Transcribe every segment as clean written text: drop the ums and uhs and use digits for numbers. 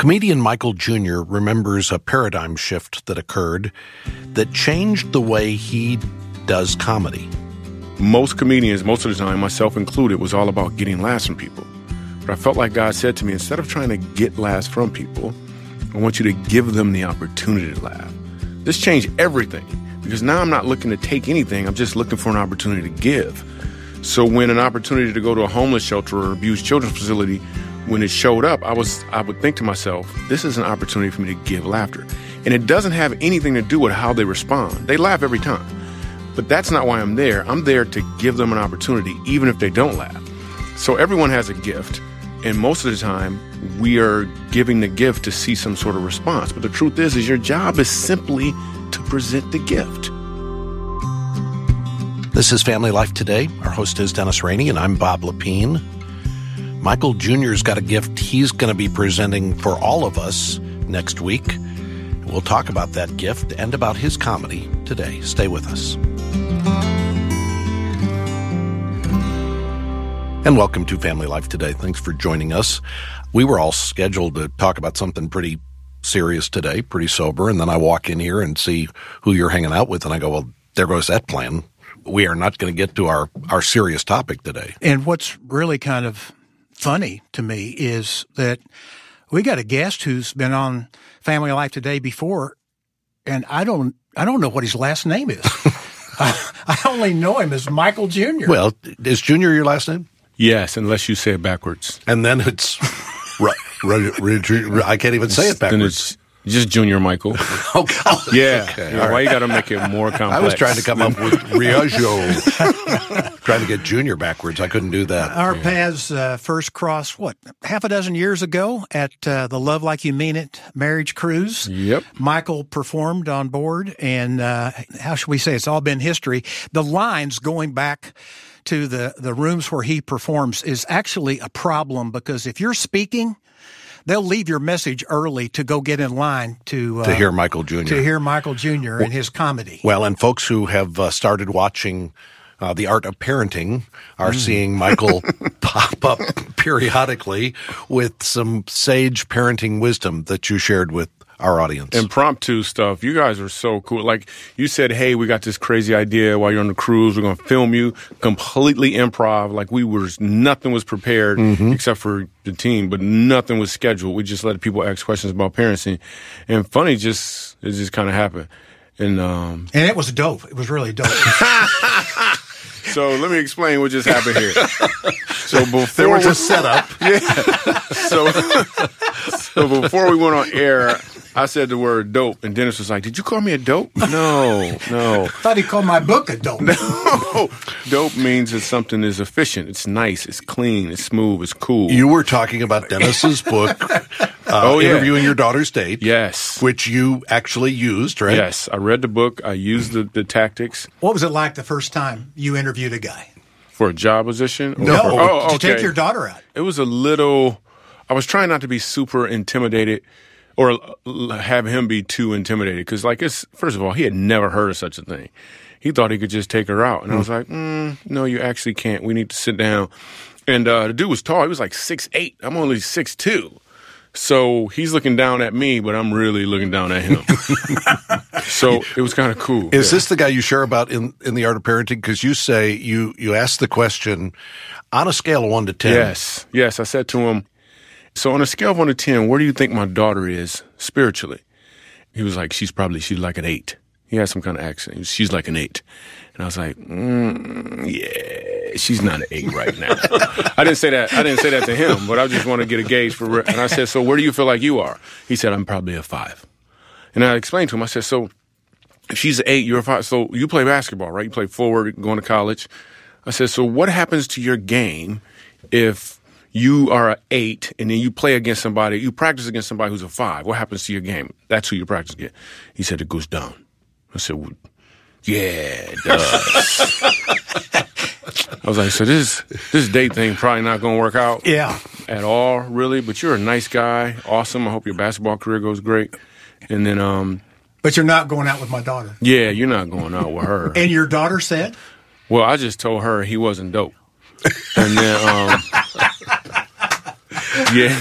Comedian Michael Jr. remembers a paradigm shift that occurred that changed the way he does comedy. Most comedians, most of the time, myself included, was all about getting laughs from people. But I felt like God said to me, instead of trying to get laughs from people, I want you to give them the opportunity to laugh. This changed everything, because now I'm not looking to take anything. I'm just looking for an opportunity to give. So when an opportunity to go to a homeless shelter or abused children's facility, when it showed up, I would think to myself, this is an opportunity for me to give laughter. And it doesn't have anything to do with how they respond. They laugh every time. But that's not why I'm there. I'm there to give them an opportunity, even if they don't laugh. So everyone has a gift, and most of the time, we are giving the gift to see some sort of response. But the truth is your job is simply to present the gift. This is Family Life Today. Our host is Dennis Rainey, and I'm Bob Lepine. Michael Jr.'s got a gift he's going to be presenting for all of us next week. We'll talk about that gift and about his comedy today. Stay with us. And welcome to Family Life Today. Thanks for joining us. We were all scheduled to talk about something pretty serious today, pretty sober, and then I walk in here and see who you're hanging out with, and I go, well, there goes that plan. We are not going to get to our serious topic today. And what's really kind of funny to me is that we got a guest who's been on Family Life Today before, and I don't know what his last name is. I only know him as Michael Jr. Well, is Jr. your last name? Yes, unless you say it backwards. And then it's I can't even say it backwards. Then it's just Junior Michael. Oh, God. Yeah. Okay, Why you got to make it more complex? I was trying to come up with Riaggio. Trying to get Junior backwards. I couldn't do that. Our paths first crossed, half a dozen years ago at the Love Like You Mean It marriage cruise. Yep. Michael performed on board, and how should we say, it's all been history. The lines going back to the rooms where he performs is actually a problem, because if you're speaking, they'll leave your message early to go get in line to hear Michael Jr. To hear Michael Jr. and his comedy. Well, and folks who have started watching The Art of Parenting are seeing Michael pop up periodically with some sage parenting wisdom that you shared with our audience. Impromptu stuff. You guys are so cool. Like you said, hey, we got this crazy idea while you're on the cruise. We're going to film you. Completely improv. Like nothing was prepared except for the team, but nothing was scheduled. We just let people ask questions about parenting. And funny, it just kind of happened. And it was dope. It was really dope. So let me explain what just happened here. So before there was a setup. Yeah. So before we went on air, I said the word dope, and Dennis was like, did you call me a dope? No. I thought he called my book a dope. No. Dope means that something is efficient. It's nice. It's clean. It's smooth. It's cool. You were talking about Dennis's book, Interviewing Your Daughter's Date. Yes. Which you actually used, right? Yes. I read the book. I used the tactics. What was it like the first time you interviewed a guy? For a job position? To take your daughter out. It was I was trying not to be super intimidated or have him be too intimidated. Because, first of all, he had never heard of such a thing. He thought he could just take her out. And I was like, no, you actually can't. We need to sit down. And the dude was tall. He was like 6'8". I'm only 6'2". So he's looking down at me, but I'm really looking down at him. So it was kind of cool. Is this the guy you share about in The Art of Parenting? Because you say you ask the question on a scale of 1 to 10. Yes. I said to him, so on a scale of 1 to 10, where do you think my daughter is spiritually? He was like, she's like an 8. He had some kind of accent. She's like an 8. And I was like, yeah, she's not an 8 right now. I didn't say that to him, but I just want to get a gauge for real. And I said, so where do you feel like you are? He said, I'm probably a 5. And I explained to him, I said, so if she's an 8, you're a 5. So you play basketball, right? You play forward, going to college. I said, so what happens to your game if you are an 8 and then you play against somebody, you practice against somebody who's a 5? What happens to your game? That's who you practice against. He said, it goes down. I said, well, yeah, it does. I was like, so this date thing probably not going to work out at all, really. But you're a nice guy. Awesome. I hope your basketball career goes great. And then But you're not going out with my daughter. Yeah, you're not going out with her. And your daughter said? Well, I just told her he wasn't dope. And then Yeah.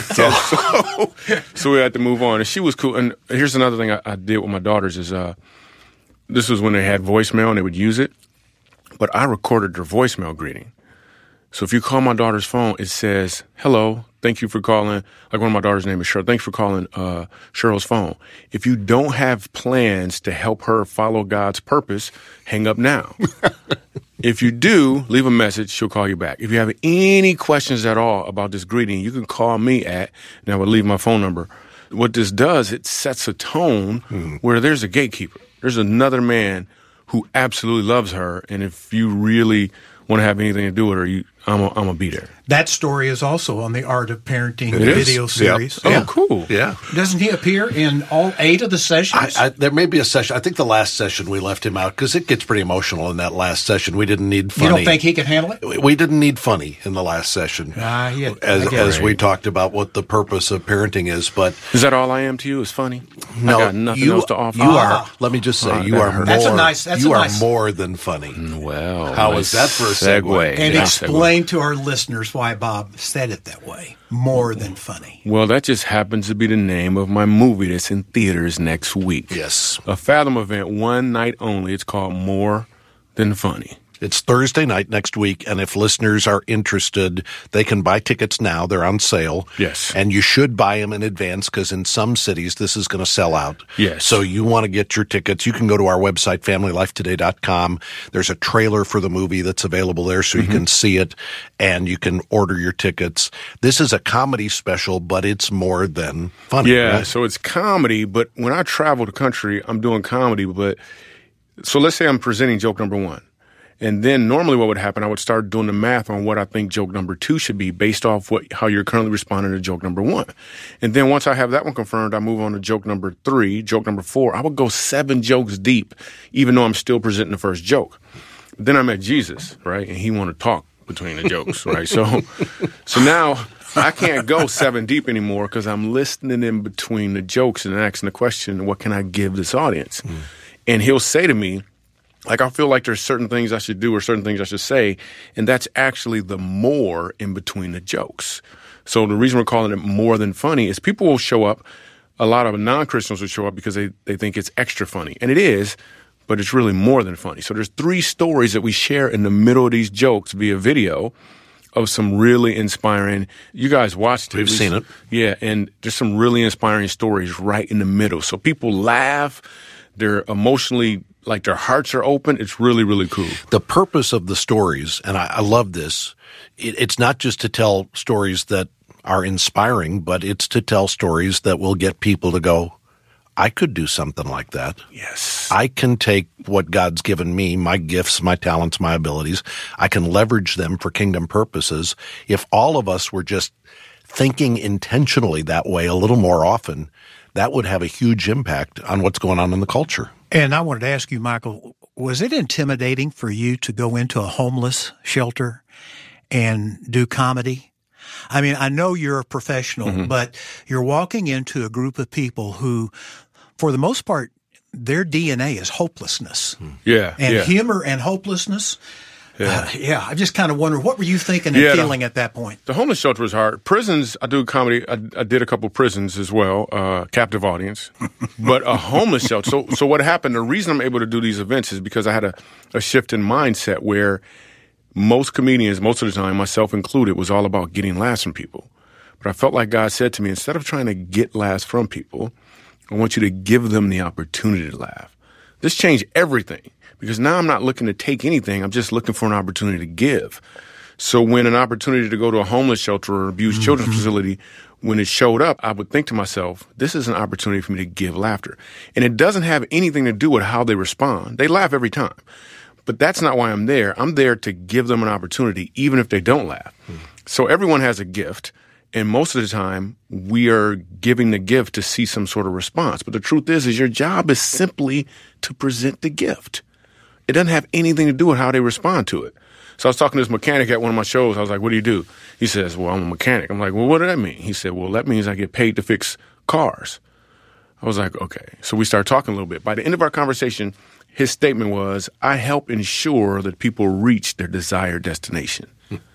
So we had to move on. And she was cool. And here's another thing I did with my daughters is this was when they had voicemail and they would use it. But I recorded their voicemail greeting. So if you call my daughter's phone, it says, hello, thank you for calling. Like one of my daughter's name is Cheryl. Thanks for calling Cheryl's phone. If you don't have plans to help her follow God's purpose, hang up now. If you do, leave a message. She'll call you back. If you have any questions at all about this greeting, you can call me and I will leave my phone number. What this does, it sets a tone where there's a gatekeeper. There's another man who absolutely loves her. And if you really want to have anything to do with her, I'm gonna be there. That story is also on the Art of Parenting video series. Yep. Oh, cool. Yeah. Doesn't he appear in all 8 of the sessions? There may be a session. I think the last session we left him out because it gets pretty emotional in that last session. We didn't need funny. You don't think he can handle it? We didn't need funny in the last session. As we talked about what the purpose of parenting is. But is that all I am to you? Is funny? No, I got nothing else to offer. You are. Let me just say, you are more. That's more than funny. Well, how is that for a segue? And explain to our listeners why Bob said it that way. More than funny. Well, that just happens to be the name of my movie that's in theaters next week. Yes. A Fathom event, one night only. It's called More Than Funny. It's Thursday night next week, and if listeners are interested, they can buy tickets now. They're on sale. Yes. And you should buy them in advance because in some cities this is going to sell out. Yes. So you want to get your tickets. You can go to our website, FamilyLifeToday.com. There's a trailer for the movie that's available there so you can see it, and you can order your tickets. This is a comedy special, but it's more than funny. Yeah, right? So it's comedy, but when I travel the country, I'm doing comedy. So let's say I'm presenting joke number 1. And then normally what would happen, I would start doing the math on what I think joke number 2 should be based off how you're currently responding to joke number 1. And then once I have that one confirmed, I move on to joke number 3, joke number 4. I would go 7 jokes deep, even though I'm still presenting the first joke. Then I met Jesus, right? And he wanted to talk between the jokes, right? So now I can't go 7 deep anymore because I'm listening in between the jokes and asking the question, what can I give this audience? And he'll say to me, like, I feel like there's certain things I should do or certain things I should say, and that's actually the more in between the jokes. So the reason we're calling it More Than Funny is people will show up, a lot of non-Christians will show up because they think it's extra funny. And it is, but it's really more than funny. So there's 3 stories that we share in the middle of these jokes via video of some really inspiring, you guys watched it. We've seen it. Yeah, and there's some really inspiring stories right in the middle. So people laugh, they're emotionally, like their hearts are open. It's really, really cool. The purpose of the stories, and I love this, it's not just to tell stories that are inspiring, but it's to tell stories that will get people to go, I could do something like that. Yes. I can take what God's given me, my gifts, my talents, my abilities. I can leverage them for kingdom purposes. If all of us were just thinking intentionally that way a little more often, that would have a huge impact on what's going on in the culture. And I wanted to ask you, Michael, was it intimidating for you to go into a homeless shelter and do comedy? I mean, I know you're a professional, but you're walking into a group of people who, for the most part, their DNA is hopelessness. Yeah. And yeah. humor and hopelessness. I just kind of wonder, what were you thinking and feeling at that point? The homeless shelter was hard. Prisons, I do comedy. I did a couple prisons as well, captive audience. But a homeless shelter. So what happened, the reason I'm able to do these events is because I had a shift in mindset where most comedians, most of the time, myself included, was all about getting laughs from people. But I felt like God said to me, instead of trying to get laughs from people, I want you to give them the opportunity to laugh. This changed everything. Because now I'm not looking to take anything. I'm just looking for an opportunity to give. So when an opportunity to go to a homeless shelter or abused children's facility, when it showed up, I would think to myself, this is an opportunity for me to give laughter. And it doesn't have anything to do with how they respond. They laugh every time. But that's not why I'm there. I'm there to give them an opportunity, even if they don't laugh. So everyone has a gift. And most of the time, we are giving the gift to see some sort of response. But the truth is your job is simply to present the gift. It doesn't have anything to do with how they respond to it. So I was talking to this mechanic at one of my shows. I was like, what do you do? He says, well, I'm a mechanic. I'm like, well, what does that mean? He said, well, that means I get paid to fix cars. I was like, okay. So we started talking a little bit. By the end of our conversation, his statement was, I help ensure that people reach their desired destination.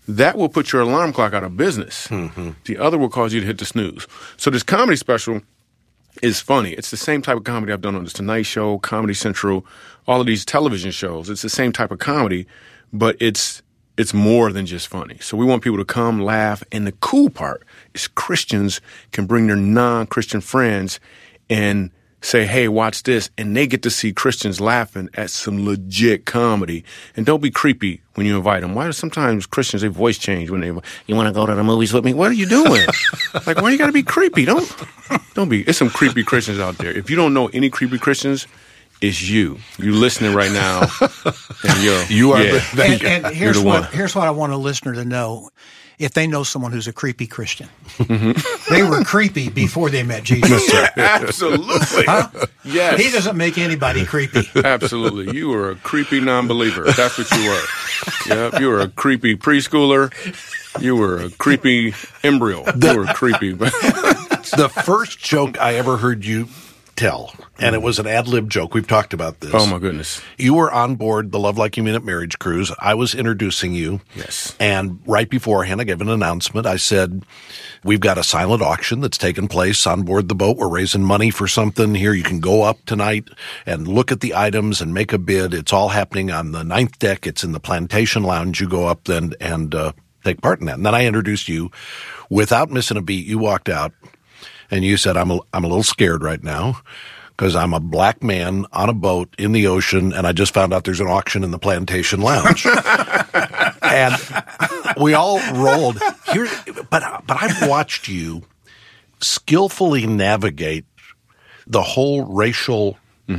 that will put your alarm clock out of business. The other will cause you to hit the snooze. So this comedy special is funny. It's the same type of comedy I've done on The Tonight Show, Comedy Central, all of these television shows. It's the same type of comedy, but it's more than just funny. So we want people to come, laugh, and the cool part is Christians can bring their non-Christian friends and say, hey, watch this, and they get to see Christians laughing at some legit comedy. And don't be creepy when you invite them. Why do sometimes Christians, their voice change when you want to go to the movies with me? What are you doing? Like, why you got to be creepy? Don't be. It's some creepy Christians out there. If you don't know any creepy Christians, it's you. You listening right now. And you are and here's what I want a listener to know. If they know someone who's a creepy Christian, they were creepy before they met Jesus. Absolutely. Huh? Yes. He doesn't make anybody creepy. Absolutely. You were a creepy non-believer. That's what you were. Yep. You were a creepy preschooler. You were a creepy embryo. You were creepy. The first joke I ever heard you tell, and it was an ad-lib joke. We've talked about this. Oh, my goodness. You were on board the Love Like You Mean It marriage cruise. I was introducing you. Yes. And right beforehand, I gave an announcement. I said, we've got a silent auction that's taking place on board the boat. We're raising money for something here. You can go up tonight and look at the items and make a bid. It's all happening on the 9th deck. It's in the Plantation Lounge. You go up then and take part in that. And then I introduced you. Without missing a beat, you walked out. And you said, I'm a little scared right now because I'm a black man on a boat in the ocean, and I just found out there's an auction in the Plantation Lounge. And we all rolled here. But I've watched you skillfully navigate the whole racial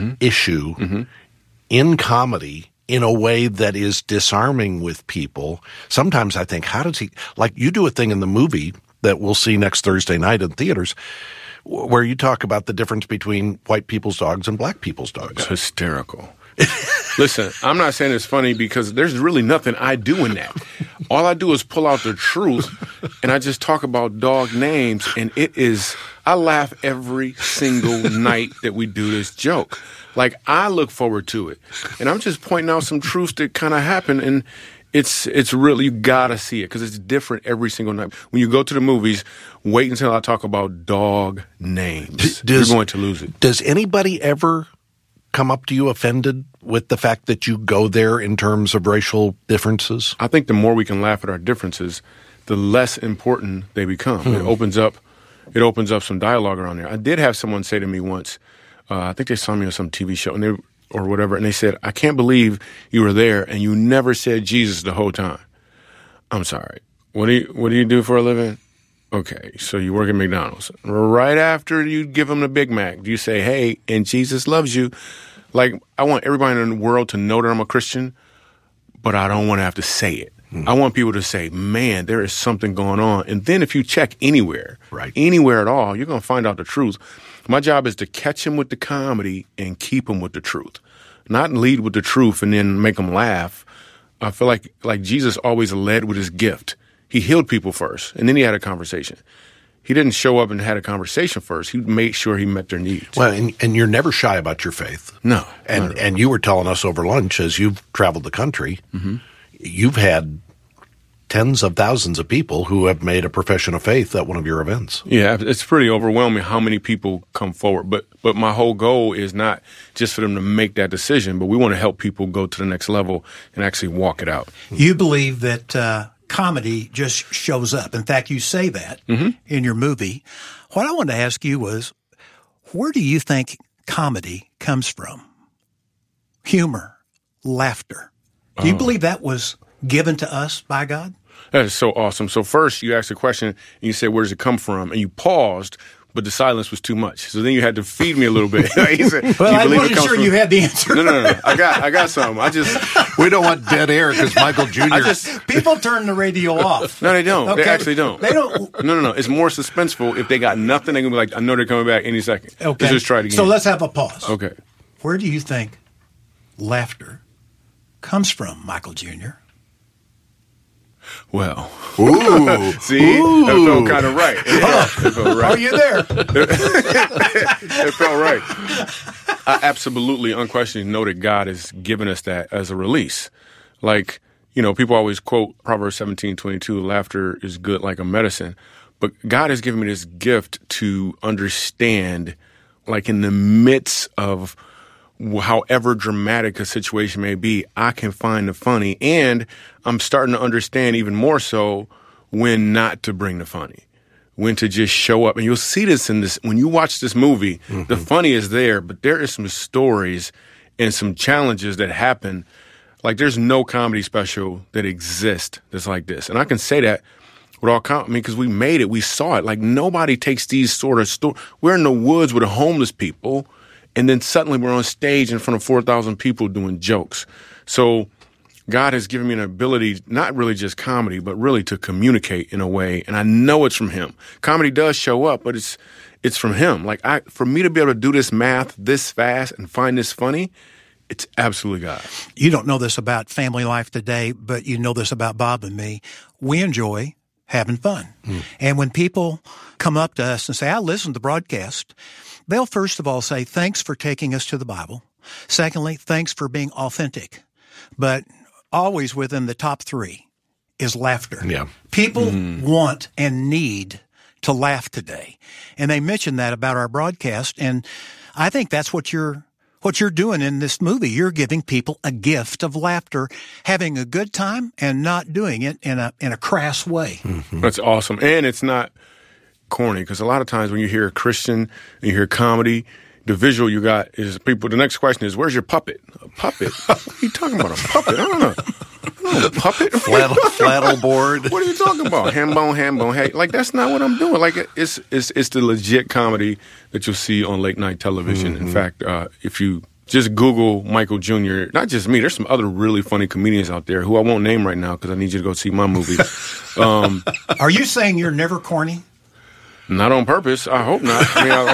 issue in comedy in a way that is disarming with people. Sometimes I think, how does he – like you do a thing in the movie – that we'll see next Thursday night in theaters, where you talk about the difference between white people's dogs and black people's dogs. It's hysterical. Listen, I'm not saying it's funny because there's really nothing I do in that. All I do is pull out the truth, and I just talk about dog names, and I laugh every single night that we do this joke. Like, I look forward to it. And I'm just pointing out some truths that kind of happen, and it's really, you gotta see it because it's different every single night. When you go to the movies, wait until I talk about dog names. You're going to lose it. Does anybody ever come up to you offended with the fact that you go there in terms of racial differences? I think the more we can laugh at our differences, the less important they become. It opens up some dialogue around there. I did have someone say to me once, I think they saw me on some TV show, and or whatever, and they said, I can't believe you were there and you never said Jesus the whole time. I'm sorry. What do you do for a living? Okay, so you work at McDonald's. Right after you give them the Big Mac, do you say, hey, and Jesus loves you? Like, I want everybody in the world to know that I'm a Christian, but I don't want to have to say it. I want people to say, man, there is something going on. And then if you check anywhere at all, you're going to find out the truth. My job is to catch him with the comedy and keep him with the truth, not lead with the truth and then make them laugh. I feel like Jesus always led with his gift. He healed people first, and then he had a conversation. He didn't show up and had a conversation first. He made sure he met their needs. Well, and you're never shy about your faith. No. And you were telling us over lunch, as you've traveled the country, you've had tens of thousands of people who have made a profession of faith at one of your events. Yeah, it's pretty overwhelming how many people come forward. But my whole goal is not just for them to make that decision, but we want to help people go to the next level and actually walk it out. You believe that comedy just shows up. In fact, you say that in your movie. What I wanted to ask you was, where do you think comedy comes from? Humor, laughter. Do you believe that was given to us by God? That is so awesome. So first you asked a question and you said, where does it come from? And you paused, but the silence was too much. So then you had to feed me a little bit. He said, well, I wasn't sure you had the answer. No. I got something. We don't want dead air because Michael Jr. People turn the radio off. No, they don't. Okay. They actually don't. They don't. No. It's more suspenseful. If they got nothing, they're going to be like, I know they're coming back any second. Okay. Let's just try it again. So let's have a pause. Okay. Where do you think laughter comes from, Michael Jr.? Well, see, that felt kind of right. It felt right. Are you there? It felt right. I absolutely, unquestionably know that God has given us that as a release. Like, people always quote Proverbs 17:22, laughter is good like a medicine. But God has given me this gift to understand, like in the midst of however dramatic a situation may be, I can find the funny. And I'm starting to understand even more so when not to bring the funny, when to just show up. And you'll see this when you watch this movie, the funny is there, but there is some stories and some challenges that happen. Like there's no comedy special that exists that's like this. And I can say that with all because we made it, we saw it. Like nobody takes these sort of stories. We're in the woods with homeless people, and then suddenly we're on stage in front of 4,000 people doing jokes. So God has given me an ability, not really just comedy, but really to communicate in a way. And I know it's from him. Comedy does show up, but it's from him. Like for me to be able to do this math this fast and find this funny, it's absolutely God. You don't know this about Family Life Today, but you know this about Bob and me. We enjoy having fun. And when people come up to us and say, I listened to the broadcast, they'll first of all say, thanks for taking us to the Bible. Secondly, thanks for being authentic. But always within the top three is laughter. Yeah. People want and need to laugh today. And they mentioned that about our broadcast. And I think that's what you're doing in this movie. You're giving people a gift of laughter, having a good time and not doing it in a crass way. That's awesome. And it's not corny, because a lot of times when you hear Christian and you hear comedy, the visual you got is people. The next question is, where's your puppet? A puppet? What are you talking about? A puppet? I don't know. A puppet? Flannel board. What are you talking about? Ham bone. Hey, like that's not what I'm doing. Like it's the legit comedy that you'll see on late night television. In fact, if you just Google Michael Jr., not just me, there's some other really funny comedians out there who I won't name right now because I need you to go see my movie. Are you saying you're never corny? Not on purpose. I hope not. I mean,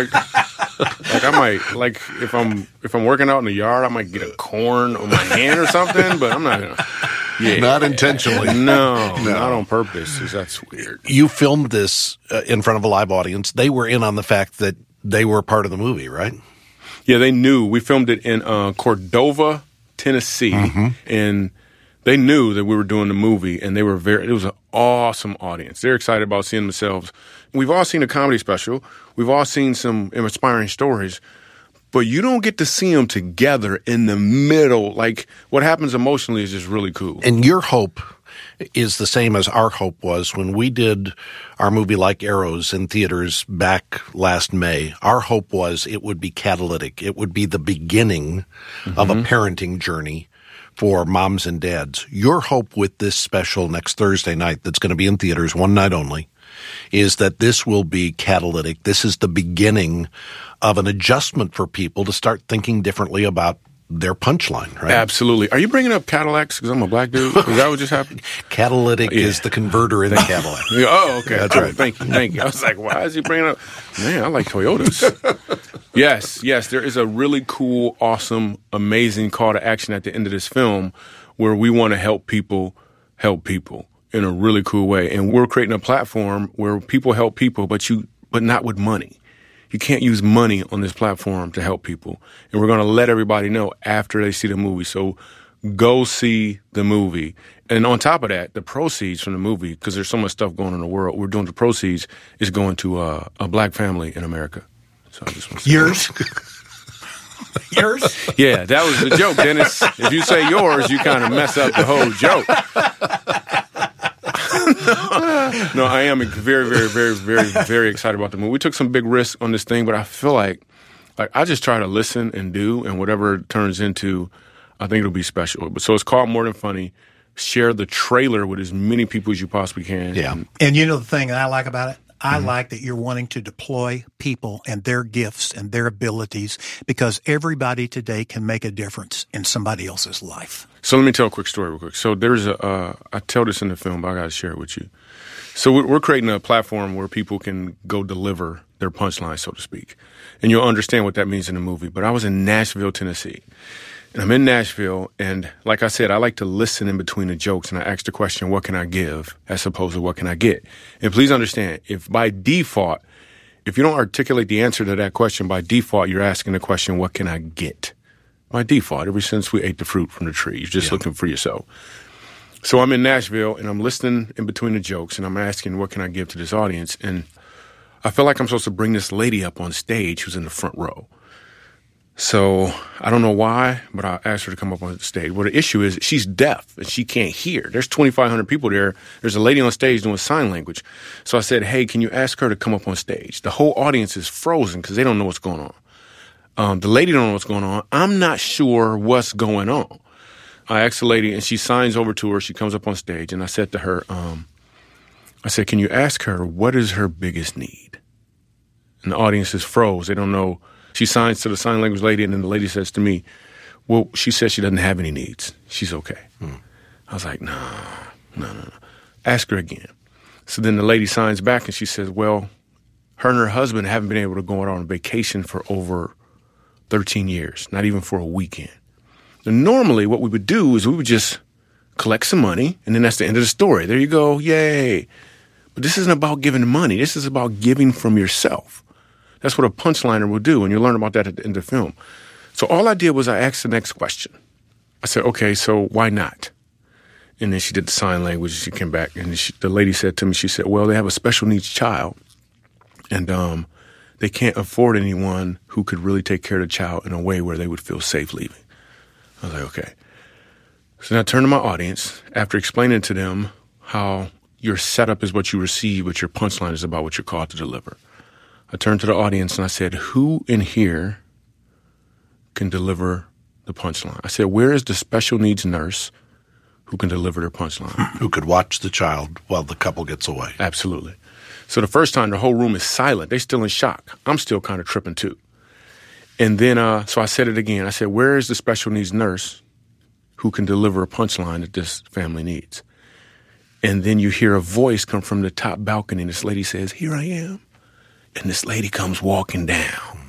I might, like if I'm working out in the yard, I might get a corn on my hand or something, but I'm not gonna. Yeah. Not intentionally. No, not on purpose. That's weird. You filmed this in front of a live audience. They were in on the fact that they were part of the movie, right? Yeah, they knew. We filmed it in Cordova, Tennessee, and they knew that we were doing the movie, and it was an awesome audience. They're excited about seeing themselves. We've all seen a comedy special. We've all seen some inspiring stories, but you don't get to see them together in the middle. Like what happens emotionally is just really cool. And your hope is the same as our hope was when we did our movie Like Arrows in theaters back last May. Our hope was it would be catalytic. It would be the beginning of a parenting journey for moms and dads. Your hope with this special next Thursday night that's going to be in theaters one night only is that this will be catalytic. This is the beginning of an adjustment for people to start thinking differently about their punchline, right? Absolutely. Are you bringing up Cadillacs because I'm a black dude? Is that what just happened? Catalytic is the converter in the Cadillac. Oh, okay. That's right. Thank you. I was like, why is he bringing up? Man, I like Toyotas. Yes. There is a really cool, awesome, amazing call to action at the end of this film where we want to help people in a really cool way. And we're creating a platform where people help people, but not with money. You can't use money on this platform to help people. And we're going to let everybody know after they see the movie. So go see the movie. And on top of that, the proceeds from the movie, because there's so much stuff going on in the world, we're doing the proceeds is going to a black family in America. So I just want to say Yours? Yours? Yeah, that was the joke, Dennis. If you say yours, you kind of mess up the whole joke. No, I am very, very, very, very, very excited about the movie. We took some big risks on this thing, but I feel like I just try to listen and do, and whatever it turns into, I think it'll be special. So it's called More Than Funny. Share the trailer with as many people as you possibly can. Yeah. And you know the thing that I like about it? I like that you're wanting to deploy people and their gifts and their abilities because everybody today can make a difference in somebody else's life. So let me tell a quick story real quick. So there's I tell this in the film, but I got to share it with you. So we're creating a platform where people can go deliver their punchline, so to speak. And you'll understand what that means in the movie. But I was in Nashville, Tennessee. And I'm in Nashville, and like I said, I like to listen in between the jokes, and I ask the question, what can I give, as opposed to what can I get? And please understand, if by default, if you don't articulate the answer to that question, by default, you're asking the question, what can I get? By default, ever since we ate the fruit from the tree, you're just looking for yourself. So I'm in Nashville, and I'm listening in between the jokes, and I'm asking, what can I give to this audience? And I feel like I'm supposed to bring this lady up on stage who's in the front row. So I don't know why, but I asked her to come up on the stage. Well, the issue is she's deaf, and she can't hear. There's 2,500 people there. There's a lady on stage doing sign language. So I said, hey, can you ask her to come up on stage? The whole audience is frozen because they don't know what's going on. The lady don't know what's going on. I'm not sure what's going on. I asked the lady, and she signs over to her. She comes up on stage, and I said to her, I said, can you ask her what is her biggest need? And the audience is froze. They don't know. She signs to the sign language lady, and then the lady says to me, well, she says she doesn't have any needs. She's okay. I was like, no. Ask her again. So then the lady signs back, and she says, well, her and her husband haven't been able to go out on vacation for over 13 years, not even for a weekend. And normally what we would do is we would just collect some money, and then that's the end of the story. There you go. Yay. But this isn't about giving money. This is about giving from yourself. That's what a punchliner will do, and you'll learn about that at the end of the film. So all I did was I asked the next question. I said, okay, so why not? And then she did the sign language. She came back, and the lady said to me, she said, well, they have a special needs child, and they can't afford anyone who could really take care of the child in a way where they would feel safe leaving. I was like, okay. So then I turned to my audience after explaining to them how your setup is what you receive, but your punchline is about what you're called to deliver. I turned to the audience and I said, who in here can deliver the punchline? I said, where is the special needs nurse who can deliver their punchline? Who could watch the child while the couple gets away. Absolutely. So the first time, the whole room is silent. They're still in shock. I'm still kind of tripping too. And then, so I said it again. I said, where is the special needs nurse who can deliver a punchline that this family needs? And then you hear a voice come from the top balcony, and this lady says, here I am. And this lady comes walking down,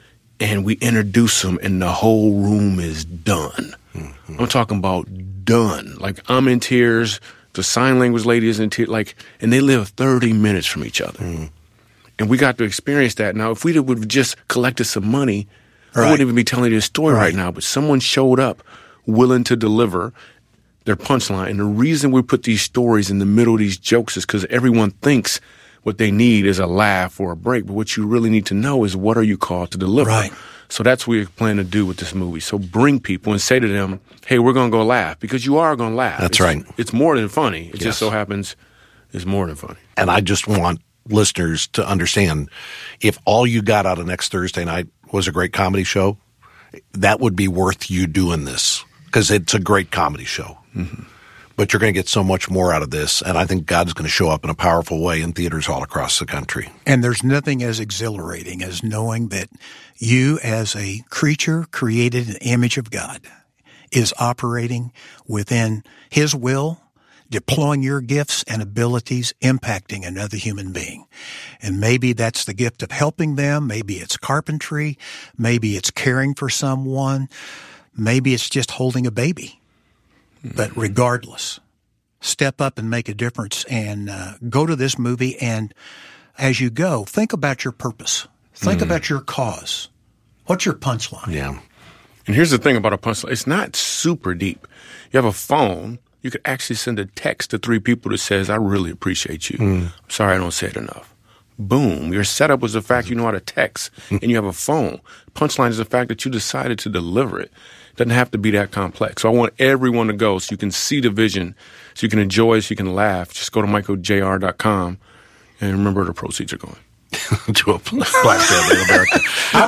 and we introduce them, and the whole room is done. Mm-hmm. I'm talking about done. Like, I'm in tears. The sign language lady is in tears. Like, and they live 30 minutes from each other. Mm-hmm. And we got to experience that. Now, if we would have just collected some money, I wouldn't even be telling you this story right now. But someone showed up willing to deliver their punchline. And the reason we put these stories in the middle of these jokes is because everyone thinks what they need is a laugh or a break. But what you really need to know is, what are you called to deliver? Right. So that's what we plan to do with this movie. So bring people and say to them, hey, we're going to go laugh, because you are going to laugh. That's right. It's more than funny. It just so happens it's more than funny. And I just want listeners to understand, if all you got out of next Thursday night was a great comedy show, that would be worth you doing this, because it's a great comedy show. Mm-hmm. But you're going to get so much more out of this, and I think God's going to show up in a powerful way in theaters all across the country. And there's nothing as exhilarating as knowing that you, as a creature created in the image of God, is operating within His will, deploying your gifts and abilities, impacting another human being. And maybe that's the gift of helping them. Maybe it's carpentry. Maybe it's caring for someone. Maybe it's just holding a baby. But regardless, step up and make a difference, and go to this movie. And as you go, think about your purpose. Think about your cause. What's your punchline? Yeah. And here's the thing about a punchline. It's not super deep. You have a phone. You could actually send a text to 3 people that says, I really appreciate you. I'm sorry I don't say it enough. Boom. Your setup was the fact you know how to text, and you have a phone. Punchline is the fact that you decided to deliver it. Doesn't have to be that complex. So I want everyone to go so you can see the vision, so you can enjoy, so you can laugh. Just go to michaeljr.com, and remember, the proceeds are going to a Black Family in America. I'm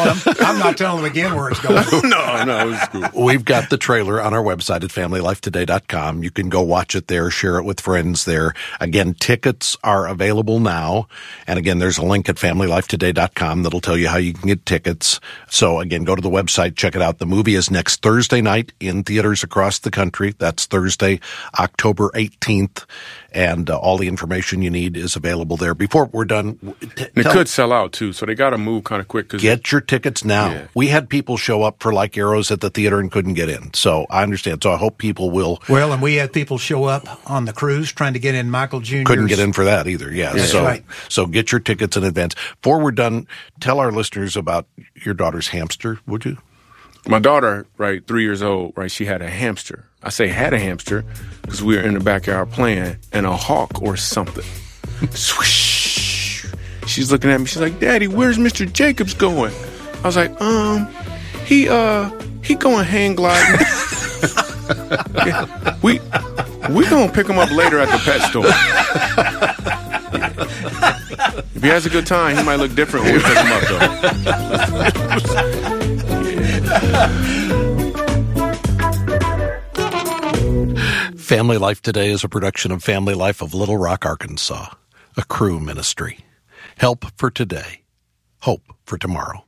not telling them again where it's going. No, it's cool. We've got the trailer on our website at familylifetoday.com. You can go watch it there, share it with friends there. Again, tickets are available now. And again, there's a link at familylifetoday.com that'll tell you how you can get tickets. So again, go to the website, check it out. The movie is next Thursday night in theaters across the country. That's Thursday, October 18th. And all the information you need is available there. Before we're done, it could sell out too, so they got to move kind of quick. Get your tickets now. Yeah. We had people show up for Like Arrows at the theater and couldn't get in, so I understand. So I hope people will. Well, and we had people show up on the cruise trying to get in Michael Jr. Couldn't get in for that either. Yeah, that's right. So get your tickets in advance. Before we're done, tell our listeners about your daughter's hamster, would you? My daughter, right, 3 years old, right, she had a hamster. I say had a hamster because we were in the backyard playing, and a hawk or something. Swish. She's looking at me. She's like, Daddy, where's Mr. Jacobs going? I was like, he going hang gliding. Yeah, we gonna pick him up later at the pet store. If he has a good time, he might look different when we pick him up, though. Family Life Today is a production of Family Life of Little Rock, Arkansas, a Cru ministry. Help for today, hope for tomorrow.